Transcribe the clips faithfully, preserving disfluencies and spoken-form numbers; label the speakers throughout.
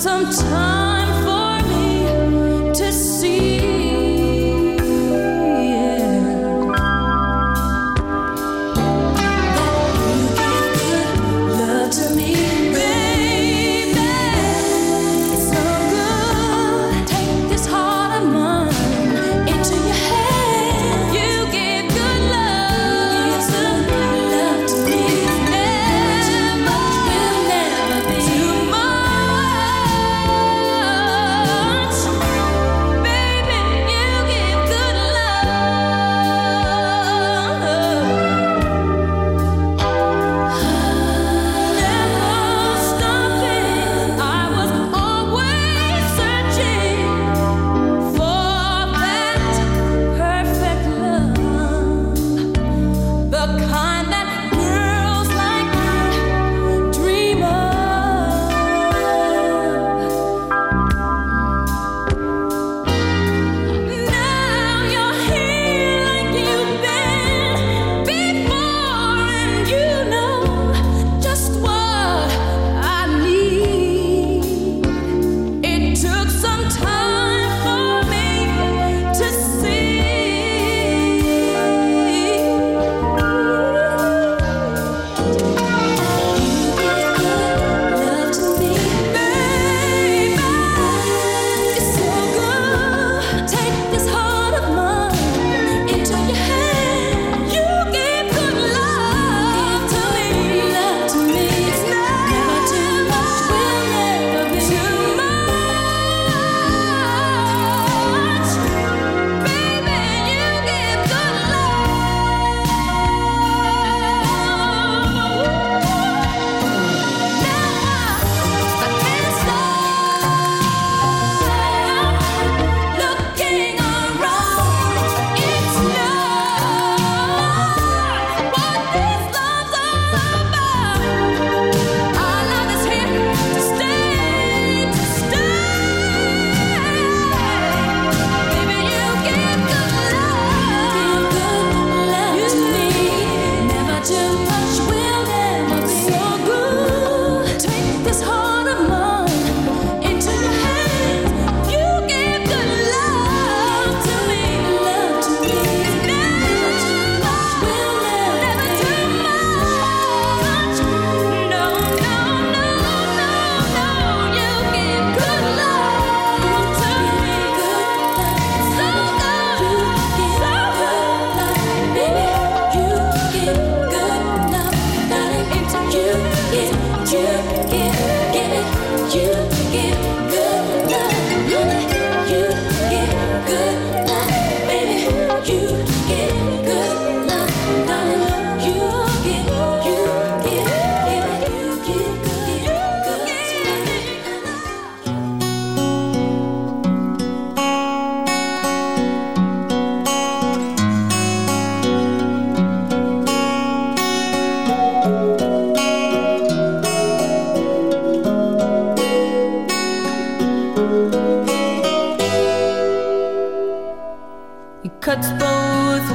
Speaker 1: cuts both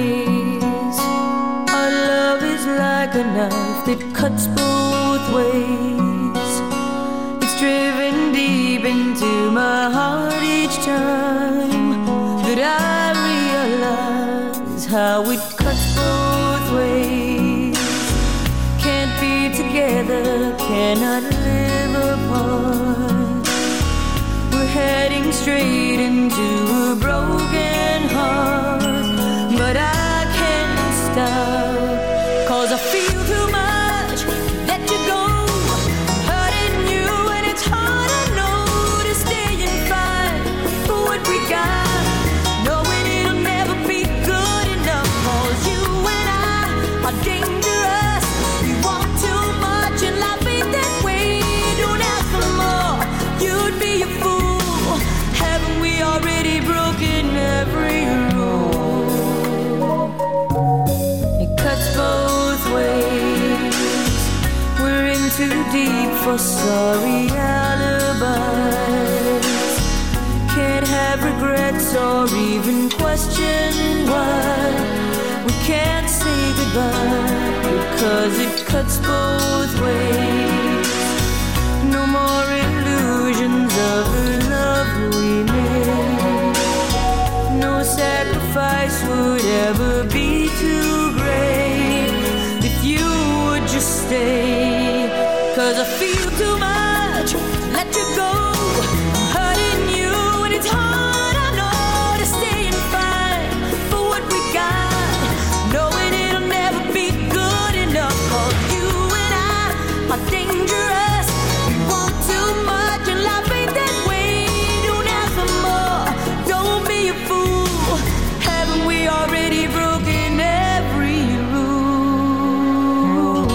Speaker 1: ways. Our love is like a knife that cuts both ways. It's driven deep into my heart each time that I realize how it cuts both ways. Can't be together, cannot live apart. We're heading straight into a broken heart, but I can't stop, 'cause I feel too much that you go, hurting you, and it's hard I know to stay and fight for what we got, knowing it'll never be good enough, 'cause you and I are dangerous. We want too much and life ain't that way. Don't ask for more, you'd be a fool. Haven't we already broken every rule? It cuts both ways. We're in too deep for sorry alibis. Can't have regrets or even question why we can't say goodbye, because it cuts both ways. No more illusion 'cause I feel too much to let you go. I'm hurting you and it's hard, I know, to stay and fight for what we got, knowing it'll never be good enough. 'Cause you and I are dangerous. We want too much and life ain't that way. Don't ask for more, don't be a fool. Haven't we already broken every rule?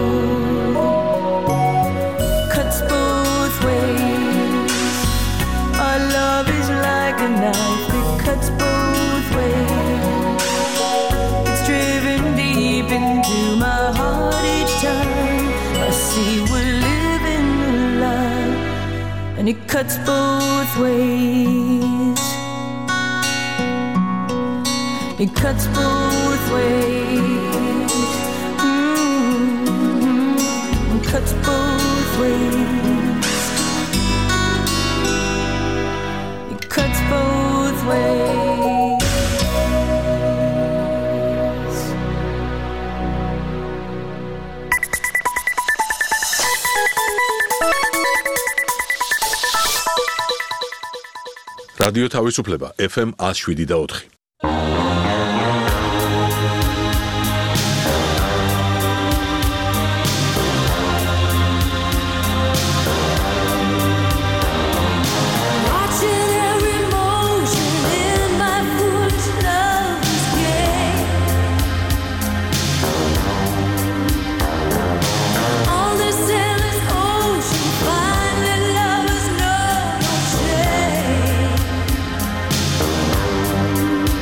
Speaker 1: Cuts both ways. Our love is like a knife that cuts both ways. It's driven deep into my heart each time I see we're living a lie, and it cuts both ways. It cuts both ways. Mm-hmm. It cuts both ways. It cuts both ways.
Speaker 2: რადიო თავისუფლება ეფ ემ one oh seven და four.
Speaker 1: Thank you.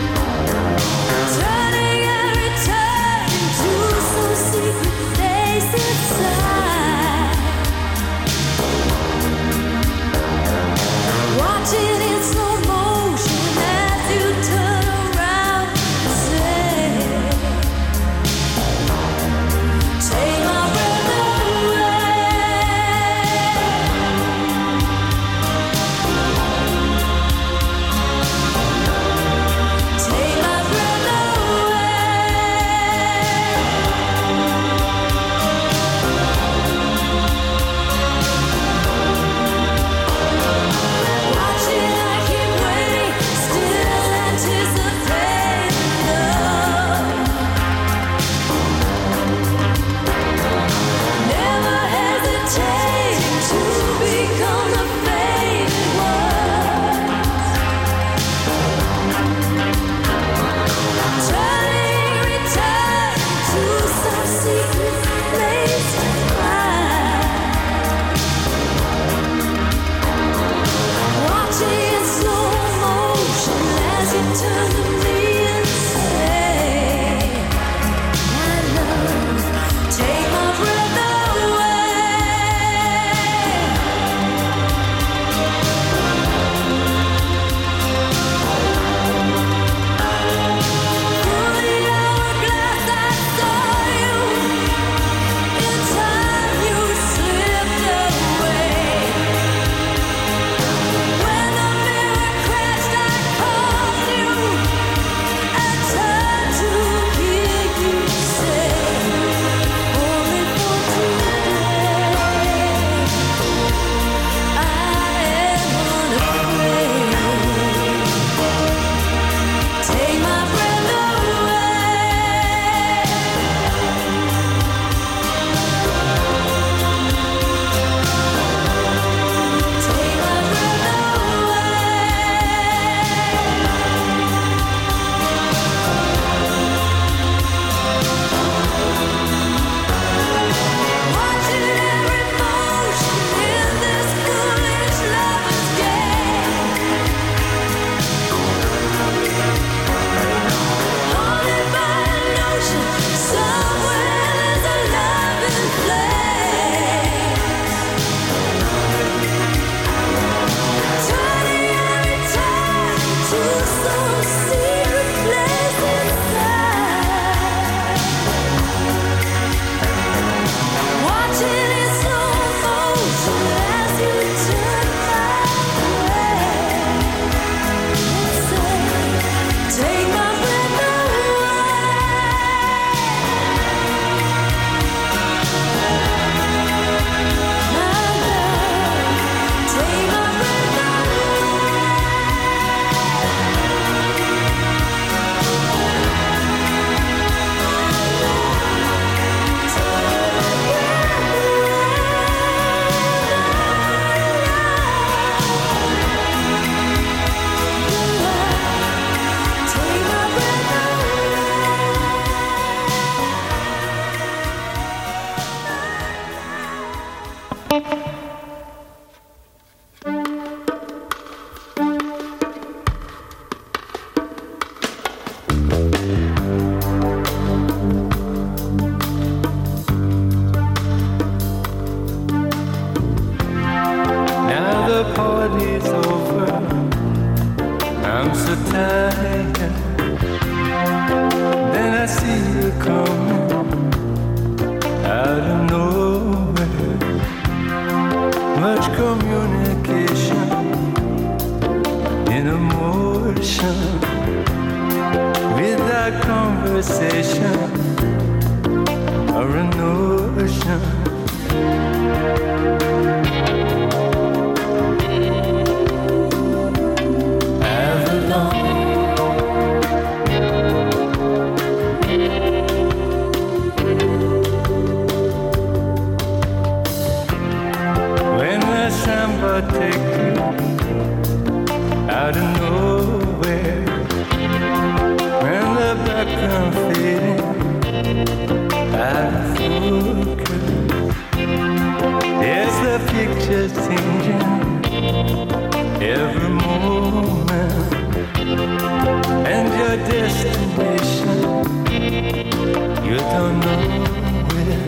Speaker 3: party's over. I'm so tired. Then I see you coming out of nowhere. Much communication in emotion, without conversation or a notion. Take you out of nowhere, when the background fading out of focus, there's the picture changing every moment, and your destination you don't know where.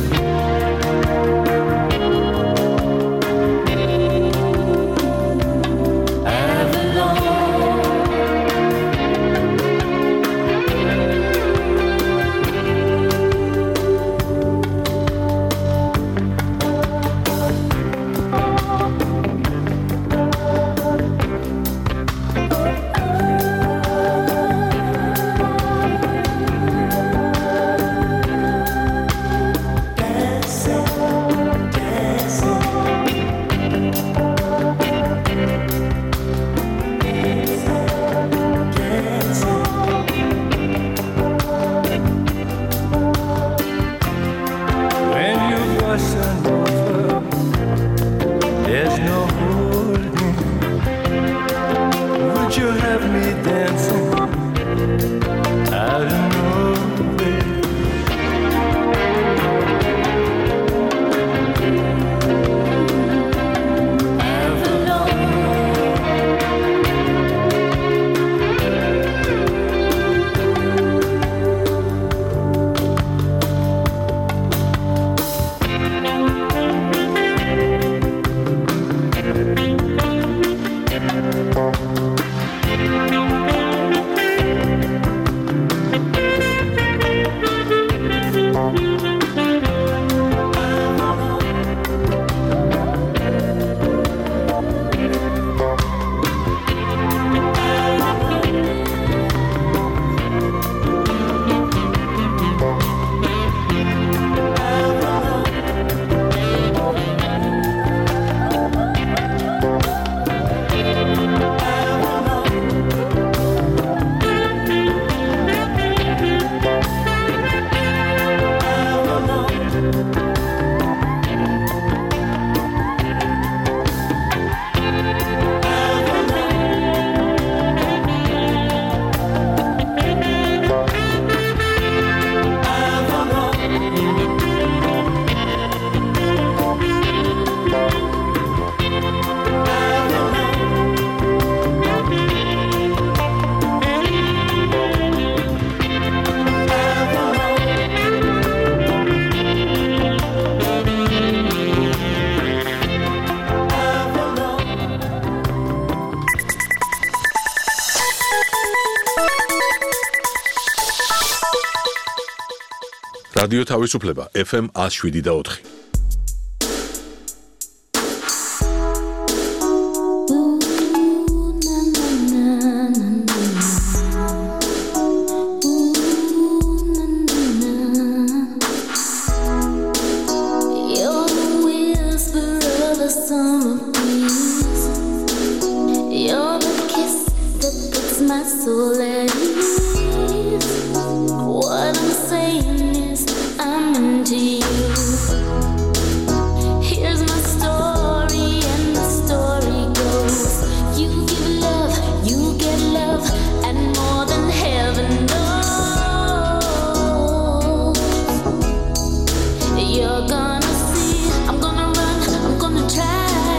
Speaker 2: რადიო თავისუფლება ეფ ემ one oh seven და four.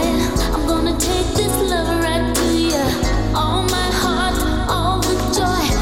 Speaker 1: All my heart, all the joy.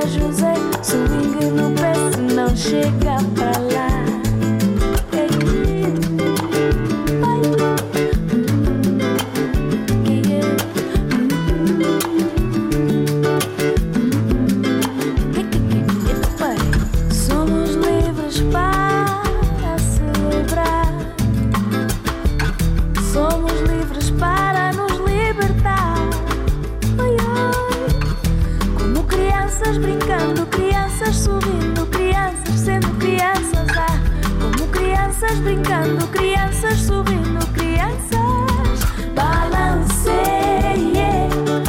Speaker 1: José, swing no pé se não chega pra lá. Brincando, crianças sorrindo, crianças sendo crianças, ah, como crianças brincando, crianças sorrindo, crianças. Balanceia,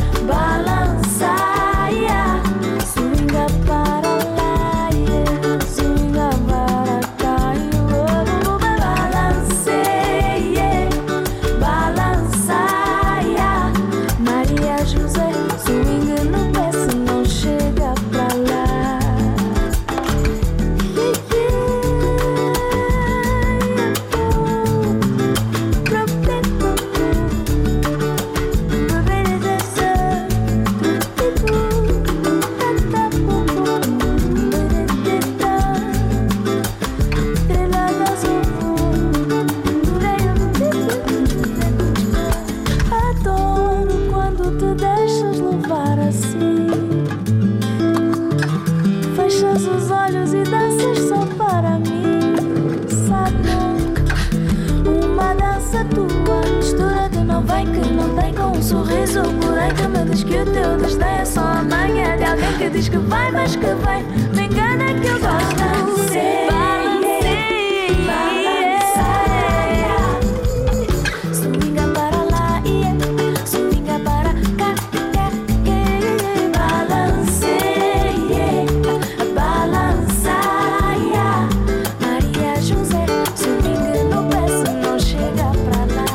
Speaker 1: balançaia, swinga para lá, yeah, swinga para cá, oh, balanceia, balançaia, Maria José, swinga no pé se não chega. Que o teu desdém é só a manha de alguém que diz que vai, mas que vem. Me engana que eu gosto de ser. Balanceia, swinga para lá, yeah, swinga para cá, cá, cá. Balanceia, balançaia, Maria José, swinga no pé se não chega pra lá.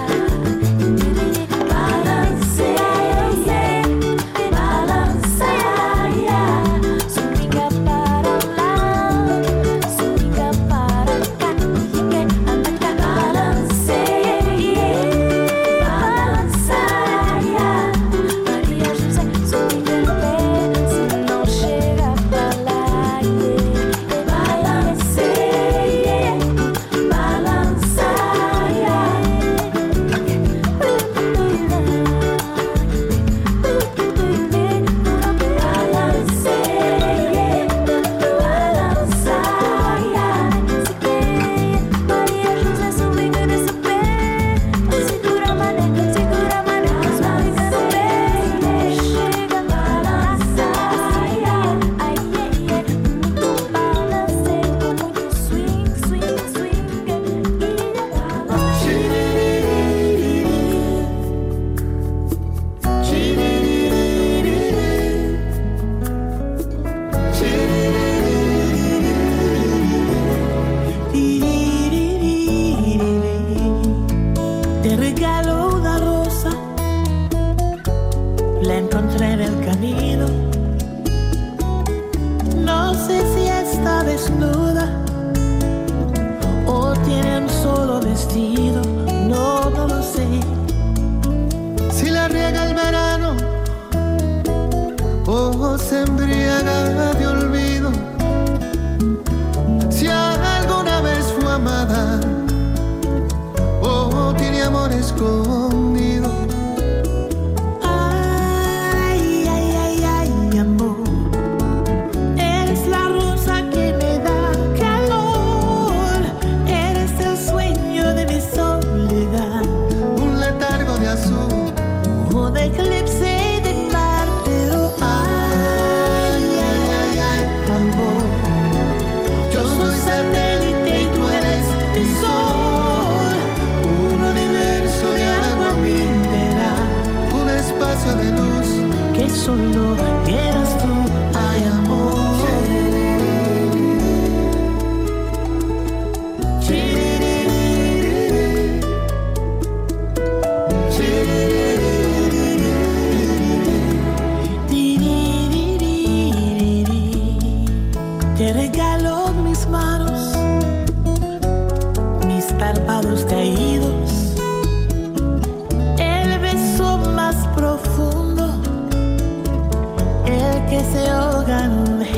Speaker 4: que se ahogan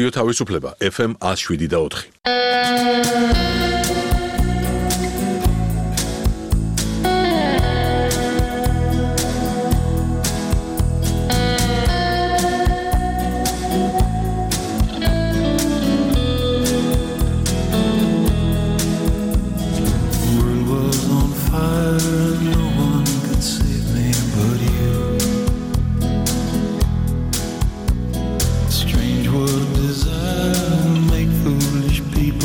Speaker 2: რადიო თავისუფლება ეფ ემ one oh seven და four.
Speaker 4: People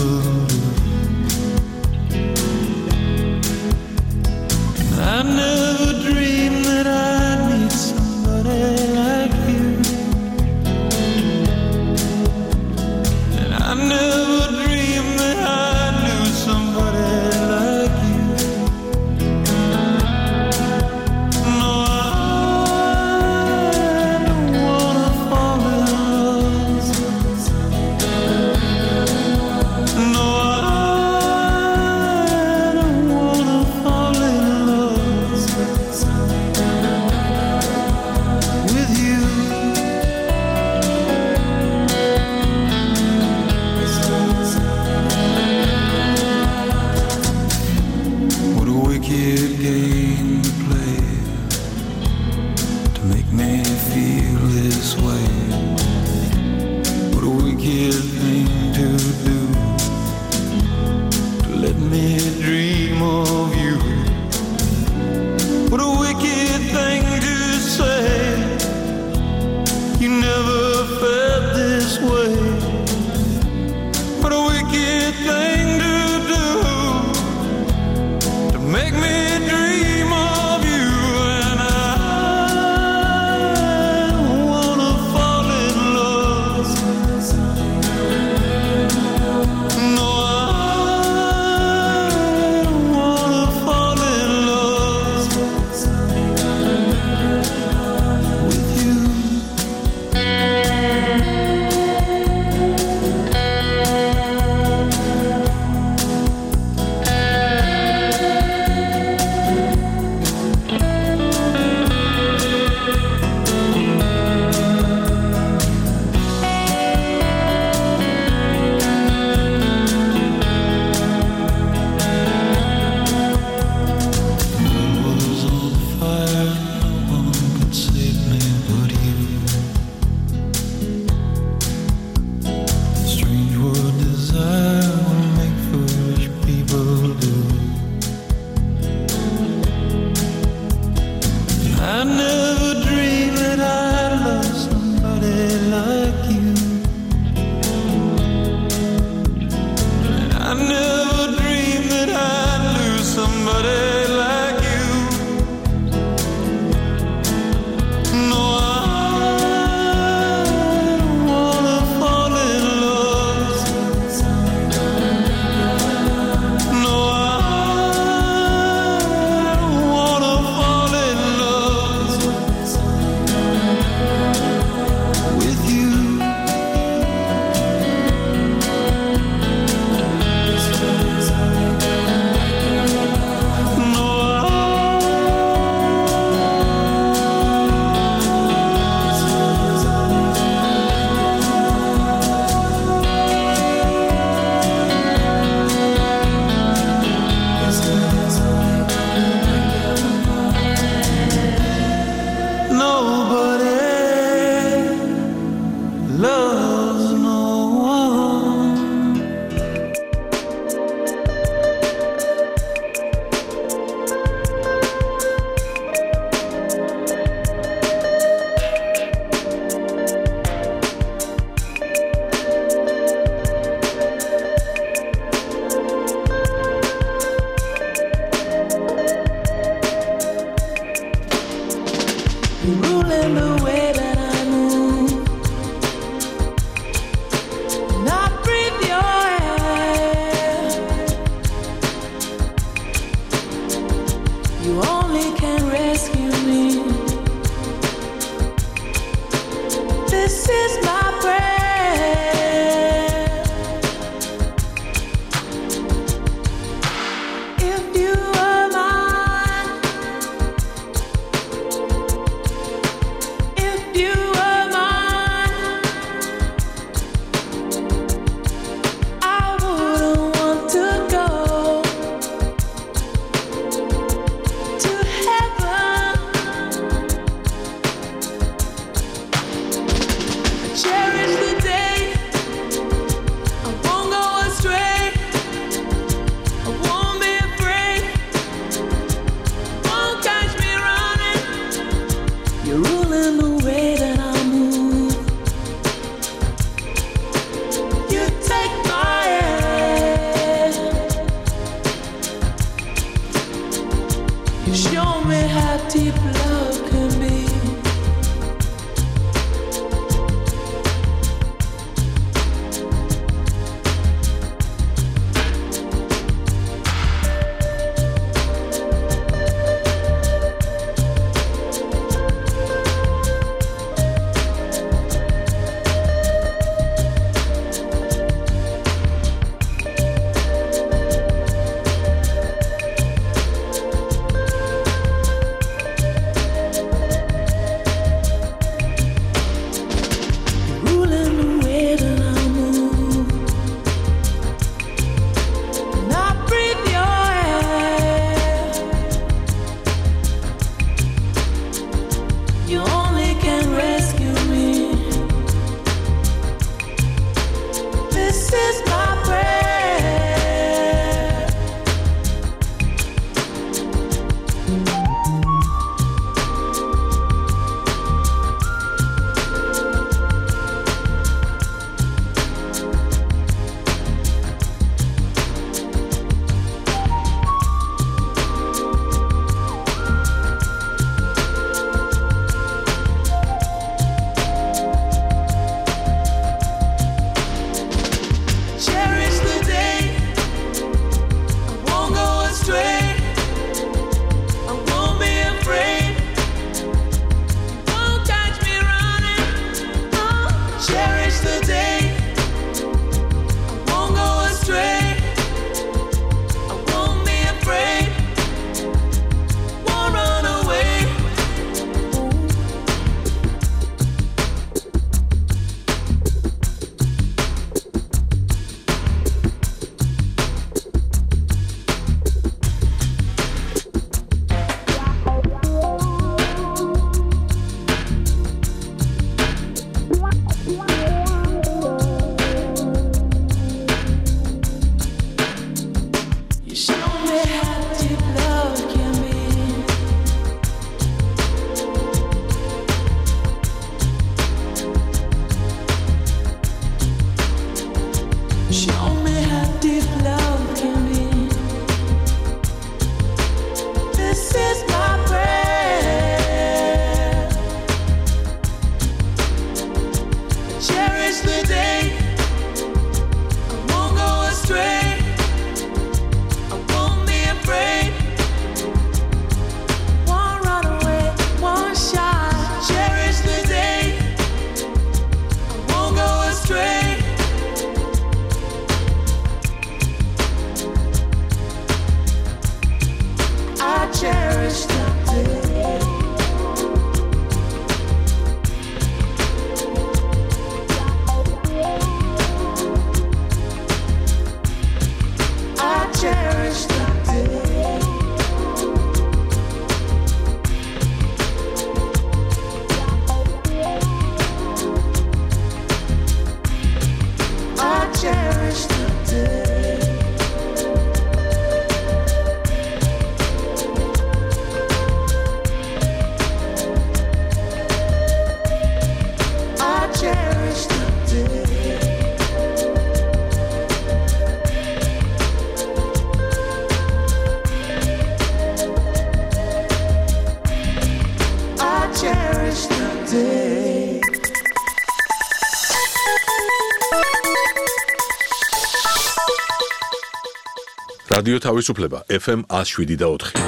Speaker 2: რადიო თავისუფლება ეფ ემ one oh seven და four.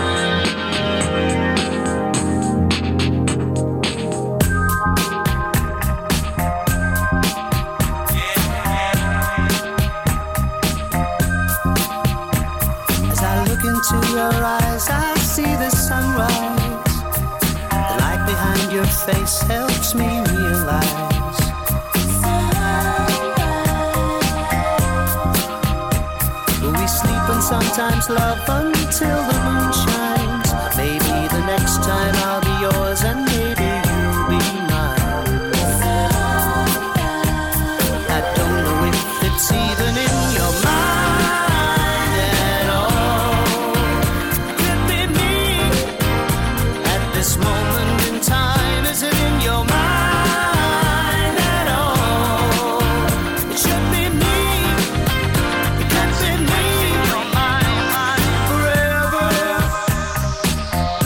Speaker 4: As I look into your eyes, I see the sunrise. The light behind your face helps me realize sometimes love until the moon shines. Maybe the next time I'll be yours and maybe you'll be mine. I don't know if it's even in your mind at all. Could be me at this moment in time. Is it in your mind at all? It should be me. It can't be me.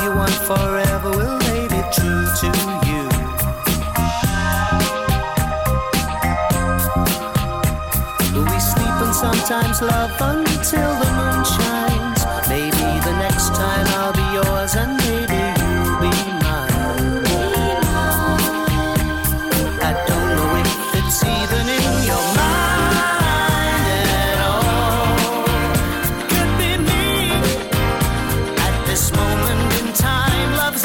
Speaker 4: you want forever will they be true to you. We sleep and sometimes love until the moon shines. Maybe the next time I'll be yours and maybe you'll be mine. I don't know if it's even in your mind at all. Could be me. At this moment in time, love's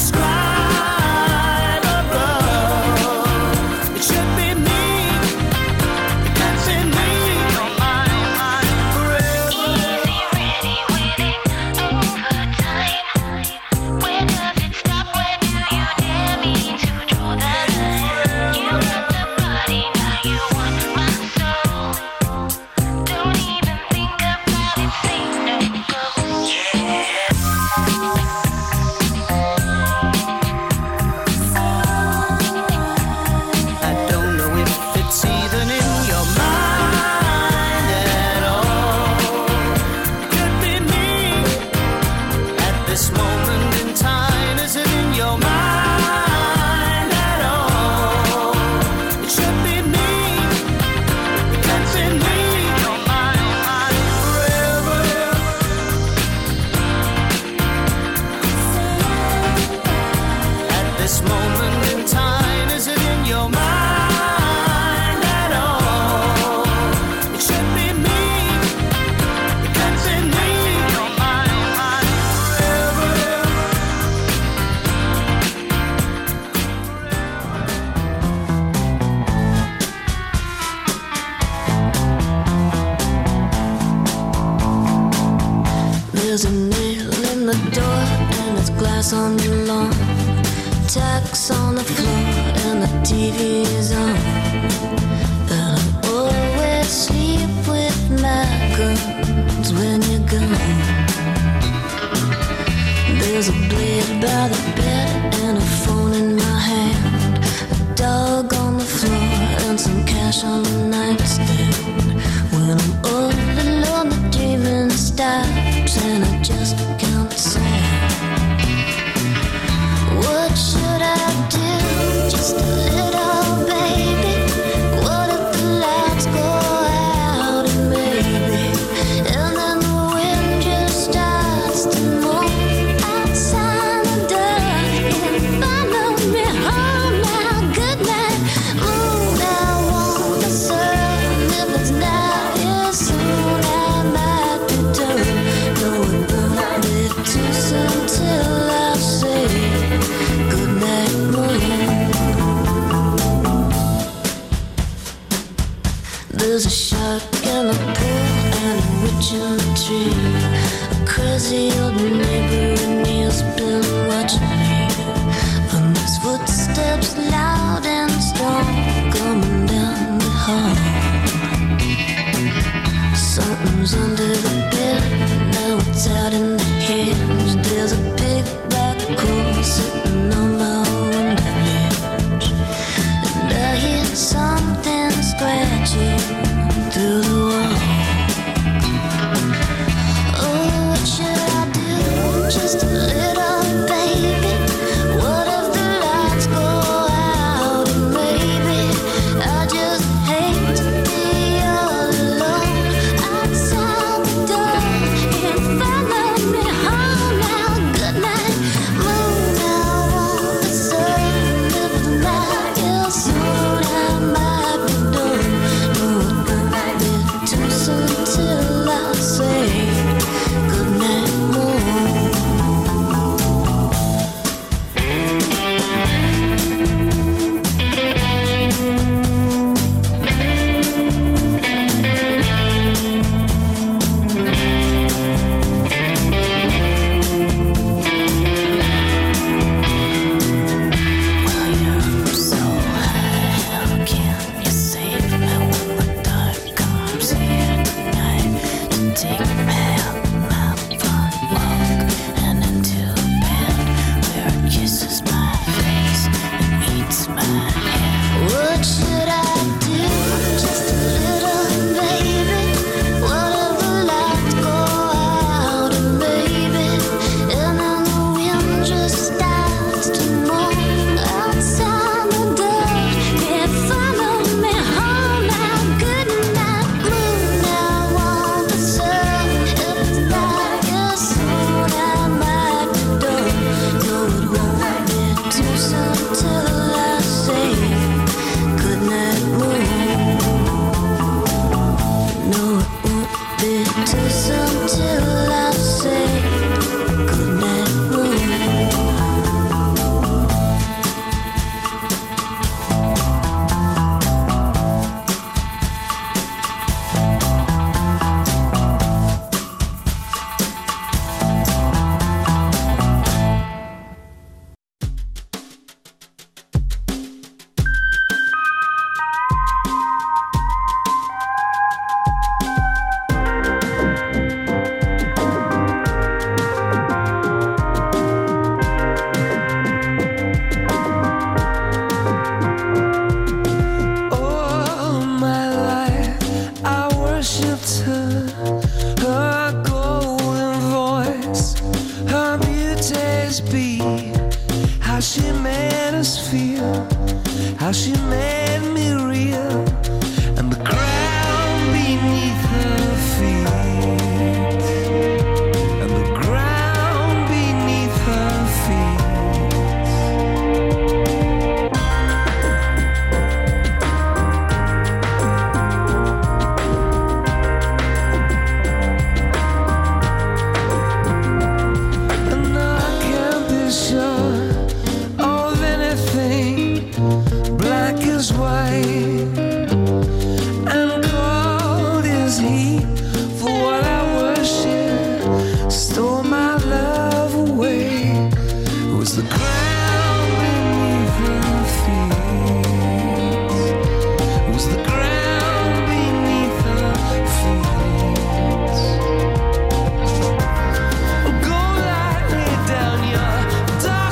Speaker 4: indescribable. It should be me. It can't be me. You're mine, mine forever.
Speaker 5: Easy, ready, winning over time. Where does it stop? Where do you dare me to draw the line? You got the body, now you want my soul. Don't even think about it, say no go.
Speaker 4: I don't know if it's even in your mind at all. Could be me. At this moment in time, is it in your mind at all? It should be me. It can't be me. You're mine, mine forever. At this moment in time, is it in your mind at all? It should be me. It can't be me. You're mine, mine forever.
Speaker 1: There's a nail in the door and there's glass on the lawn. Tacks on the floor and the T V is on. And I always sleep with my guns when you're gone. There's a blade by the bed and a phone in my hand. A dog on the floor and some cash on the nightstand. When I'm all alone, the dreaming stops and I just count sand. What should I do? Just a little baby. What if the lights go out and maybe, and then the wind just starts to move outside the door and follow me home now. Good night. Moon, I want the sun. If it's not here soon, I might return.
Speaker 6: always be how she made us feel, how she made me real, and the ground beneath her feet, and the ground beneath her feet. Dark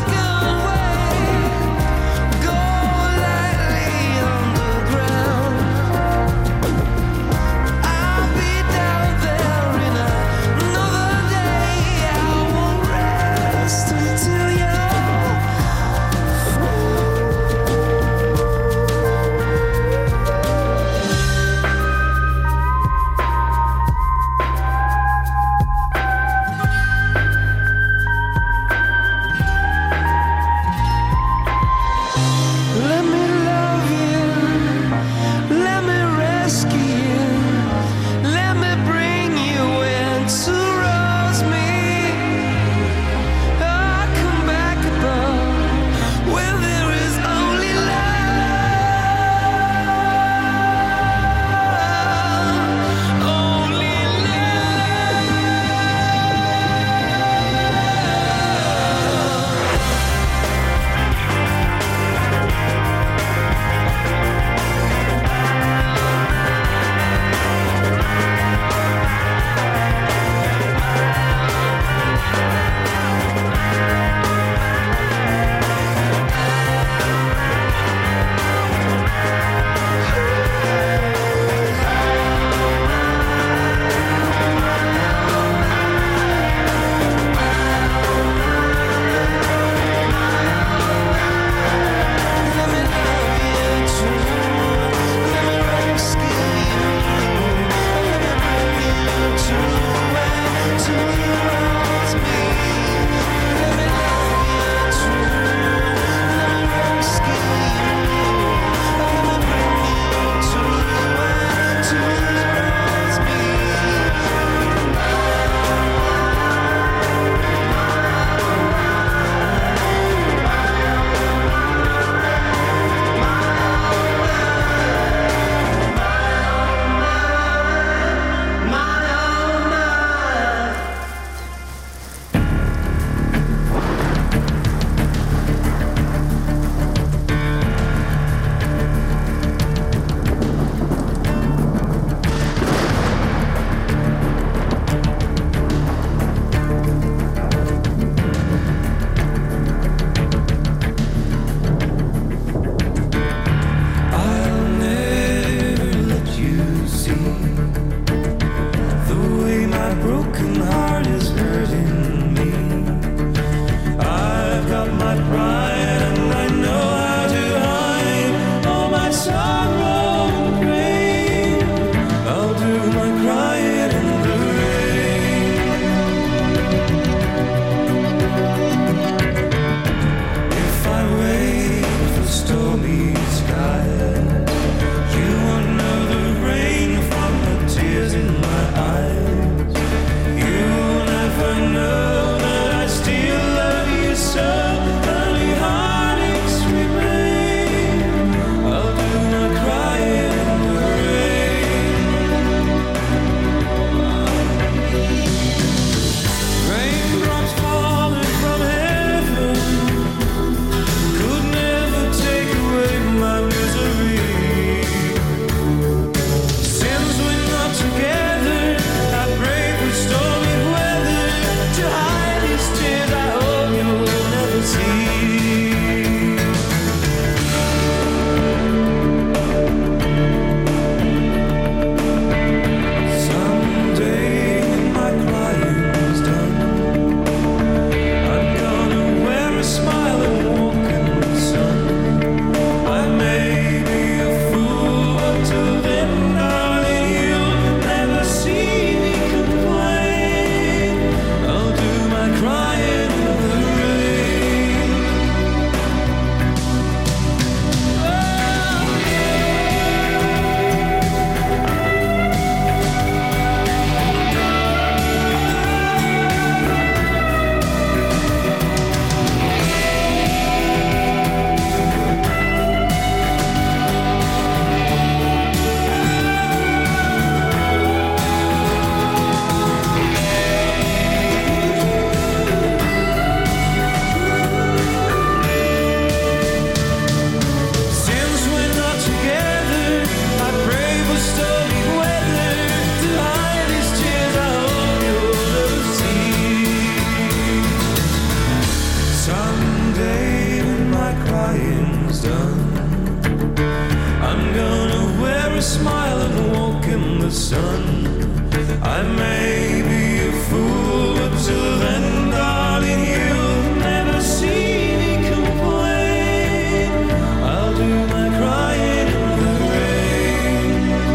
Speaker 6: Someday when my crying's done, I'm gonna wear a smile and walk in the sun. I may be a fool, but till then, darling, you'll never see me complain. I'll do my crying in the rain.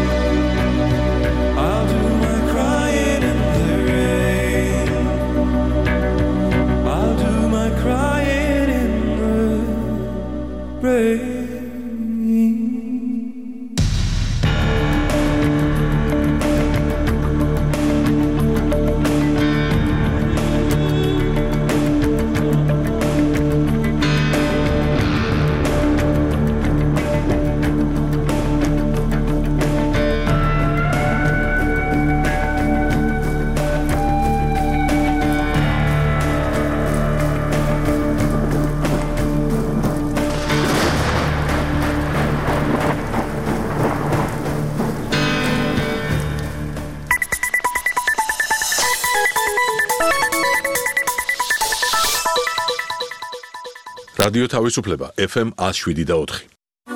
Speaker 6: I'll do my crying in the rain. I'll do my crying in the rain.
Speaker 2: რადიო თავისუფლება ეფ ემ one oh seven და four.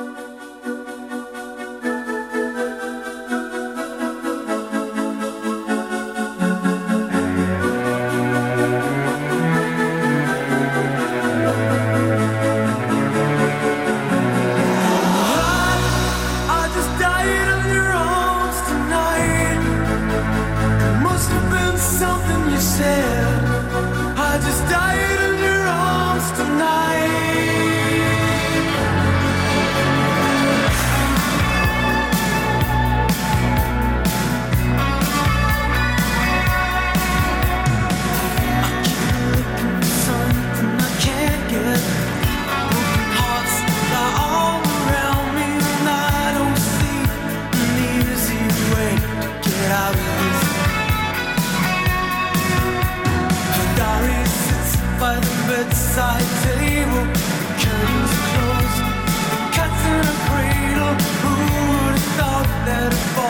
Speaker 6: I just died in your arms tonight. Must have been something you said. I just died in your arms tonight. Something I can't get. Broken hearts lie all around me, and I don't see an easy way to get out of this. Diary sits by the bedside table, curtains closed, the cat's in a cradle. Who would have thought that a